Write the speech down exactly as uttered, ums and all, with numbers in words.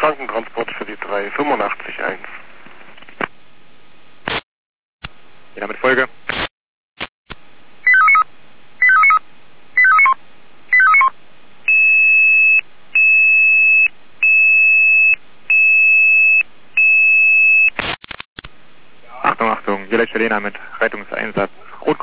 Krankentransport für die drei fünfundachtzig eins. Ja, mit Folge. Achtung, Achtung, Jelek Helena mit Rettungseinsatz. Rot